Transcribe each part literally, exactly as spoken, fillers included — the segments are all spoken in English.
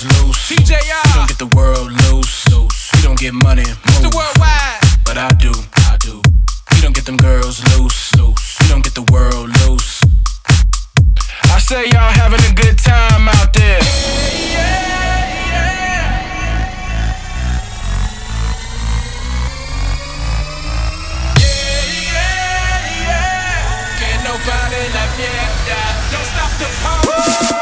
girls loose. T J R. You don't get the world loose. You don't get money, Mister move. Worldwide. But I do, I do. You don't get them girls loose. You don't get the world loose. I say y'all having a good time out there. Yeah, yeah. Yeah, yeah, yeah. Can't nobody la fiesta. Don't stop the party.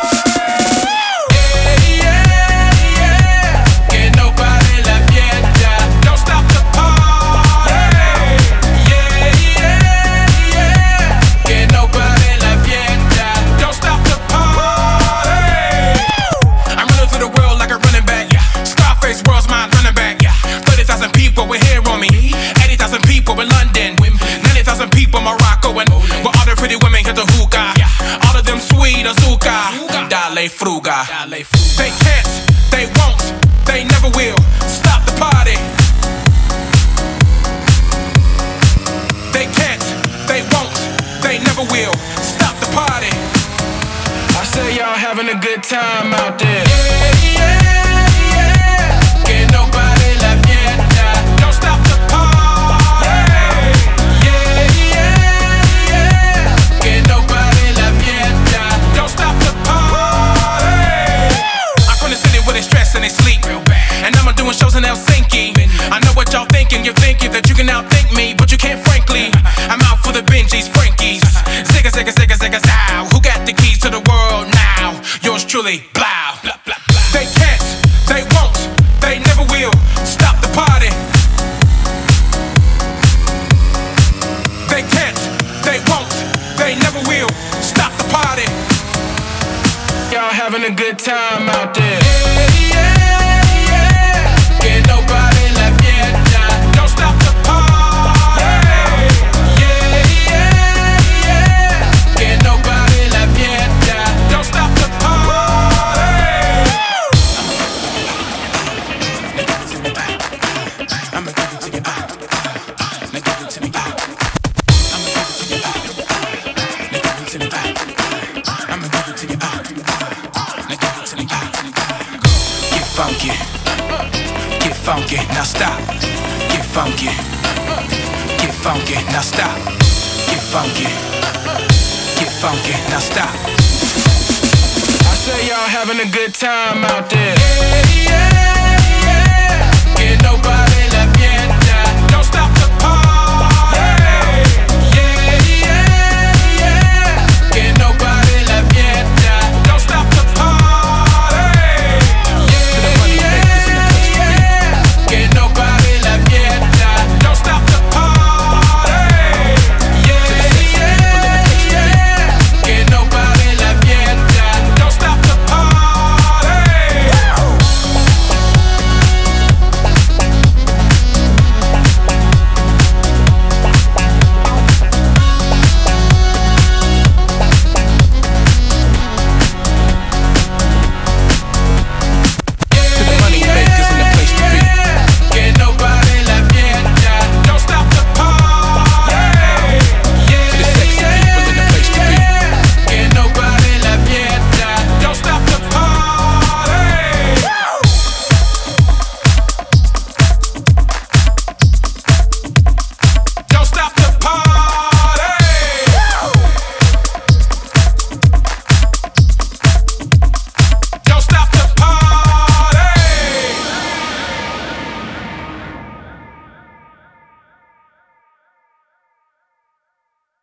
Dale fruga. They can't, they won't, they never will stop the party. They can't, they won't, they never will stop the party. I say y'all having a good time out there. Yeah, yeah, yeah. Que nobody la fiesta. Don't stop the party. Yeah, yeah, yeah. Que nobody la fiesta. Don't stop the party. I'm from the city where they stress and they sleep real bad. And I'm doing shows in Helsinki. I know what y'all thinking. You're thinking that you can outthink me, but you can't, frankly. I'm out for the Benjis, Frankies. Zigga, zigga, zigga, zigga, zow. Who got the keys to the world now? Yours truly, blow. They can't, they won't, they never will stop the party. They can't, they won't, they never will stop the party. Y'all having a good time out there. Yeah, yeah, yeah. Que nobody la fiesta. Don't stop the party. Yeah, yeah, yeah. Que nobody la fiesta. Don't stop the party. I'ma give it to you back. Now give it to me back. I'ma give it to you back. Now give it to me back. I'ma give it to you back. Now give it to me back. Get funky, get funky, now stop. Get funky, get funky, now stop. Get funky, get funky, now stop. I say y'all having a good time out there. Yeah, yeah.